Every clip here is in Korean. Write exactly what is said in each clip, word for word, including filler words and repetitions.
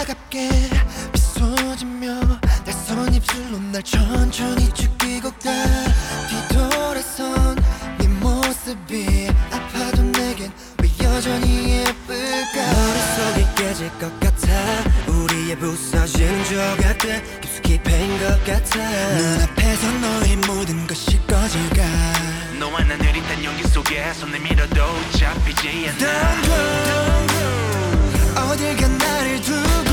차갑게 미소 지며 낯선 입술로 날 천천히 죽이고 가. 뒤돌아선 네 모습이 아파도 내겐 왜 여전히 예쁠까. 머릿속이 깨질 것 같아. 우리의 부서지는 조각들 깊숙이 패인 것 같아. 눈앞에서 너의 모든 것이 꺼져가. 너와 난 느릿한 연기 속에 손 내밀어도 잡히지 않아. Don't go, don't go. 어딜 가 나를 두고.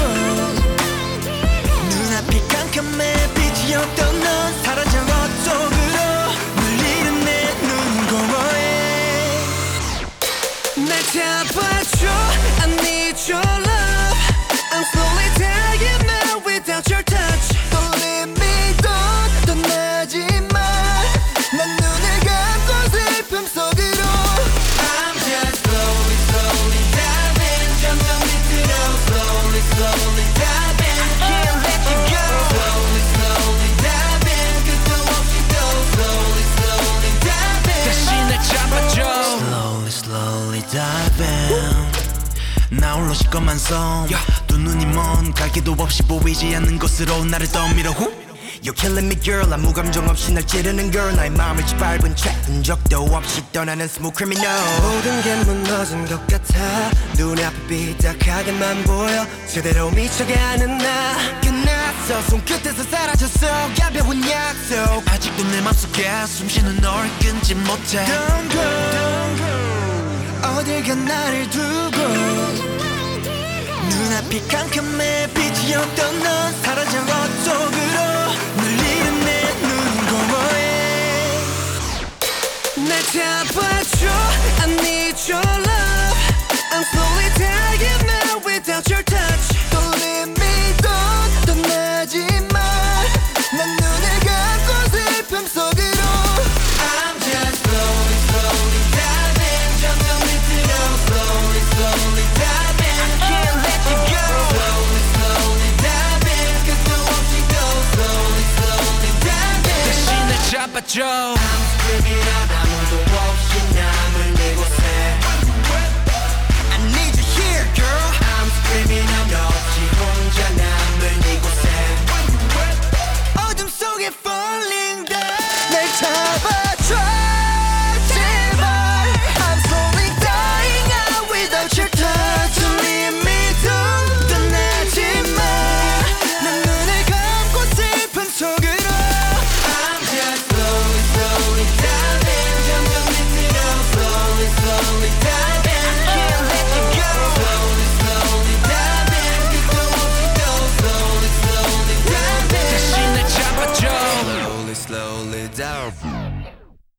눈앞이 깜깜해 빛이 없던 넌 사라져 어쪽으로. 물리는 내 눈공허에 날 잡아줘. I need your love. I'm slowly dying now without your touch. Don't leave me down. 떠나지 마. 난 눈을 감고 슬픔 속으로. I'm just slowly slowly diving. 점점 밑으로 slowly slowly diving. I can't let you go. Slowly slowly diving. 끝도 없이 또 slowly slowly diving. 다시 날 잡아줘. Slowly slowly diving. 나 홀로 시꺼먼 섬. 두 눈이 먼 갈 길도 없이 보이지 않는 곳으로 나를 떠밀어. 후 You're killing me girl. 아무 감정 없이 날 찌르는 girl. 나의 마음을 짓밟은 채 흔적도 없이 떠나는 smooth criminal. 모든 게 무너진 것 같아. 눈앞이 삐딱하게만 보여. 제대로 미쳐가는 나. 끝났어. 손끝에서 사라졌어. 가벼운 약속. 아직도 내 맘속에 숨쉬는 널 끊지 못해. Don't go, don't go. 어딜 가 나를 두고. 눈앞이 깜깜해 빛이 없던 넌 사라져 어쪽으로. 물리는 내 눈공허에 날 잡아줘. I need your love. I'm slowly dying now without your touch. Don't leave me down. 떠나지 마. 난 눈을 감고 슬픔 속으로. I'm just slowly slowly diving. 점점 밑으로 slowly slowly diving. I can't let you go. Slowly slowly diving. 끝도 없이 또 slowly slowly diving. 다시 날 잡아줘.